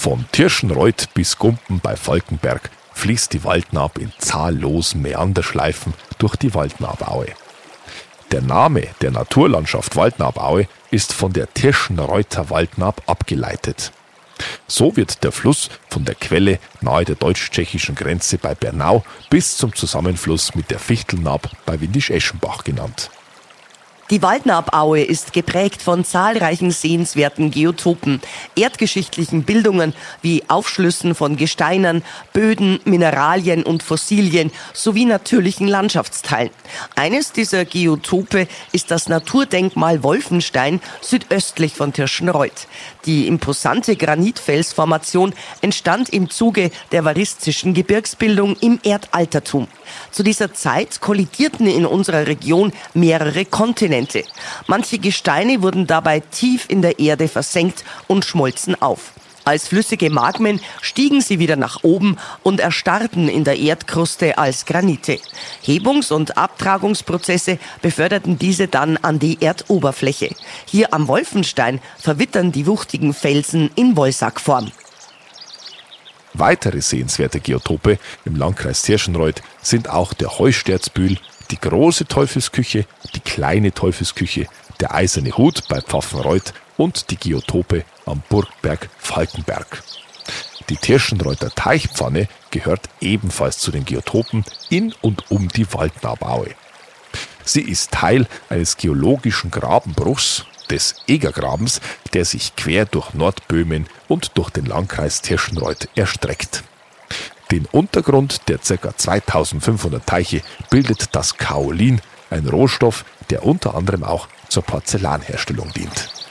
Von Tirschenreuth bis Gumpen bei Falkenberg fließt die Waldnaab in zahllosen Meanderschleifen durch die Waldnaabaue. Der Name der Naturlandschaft Waldnaabaue ist von der Tirschenreuther Waldnaab abgeleitet. So wird der Fluss von der Quelle nahe der deutsch-tschechischen Grenze bei Bernau bis zum Zusammenfluss mit der Fichtelnaab bei Windisch-Eschenbach genannt. Die Waldnaabaue ist geprägt von zahlreichen sehenswerten Geotopen, erdgeschichtlichen Bildungen wie Aufschlüssen von Gesteinern, Böden, Mineralien und Fossilien sowie natürlichen Landschaftsteilen. Eines dieser Geotope ist das Naturdenkmal Wolfenstein südöstlich von Tirschenreuth. Die imposante Granitfelsformation entstand im Zuge der varistischen Gebirgsbildung im Erdaltertum. Zu dieser Zeit kollidierten in unserer Region mehrere Kontinente. Manche Gesteine wurden dabei tief in der Erde versenkt und schmolzen auf. Als flüssige Magmen stiegen sie wieder nach oben und erstarrten in der Erdkruste als Granite. Hebungs- und Abtragungsprozesse beförderten diese dann an die Erdoberfläche. Hier am Wolfenstein verwittern die wuchtigen Felsen in Wollsackform. Weitere sehenswerte Geotope im Landkreis Tirschenreuth sind auch der Heusterzbühl, die große Teufelsküche, die kleine Teufelsküche, der eiserne Hut bei Pfaffenreuth und die Geotope am Burgberg Falkenberg. Die Tirschenreuther Teichpfanne gehört ebenfalls zu den Geotopen in und um die Waldnaabaue. Sie ist Teil eines geologischen Grabenbruchs, des Egergrabens, der sich quer durch Nordböhmen und durch den Landkreis Tirschenreuth erstreckt. Den Untergrund der ca. 2500 Teiche bildet das Kaolin, ein Rohstoff, der unter anderem auch zur Porzellanherstellung dient.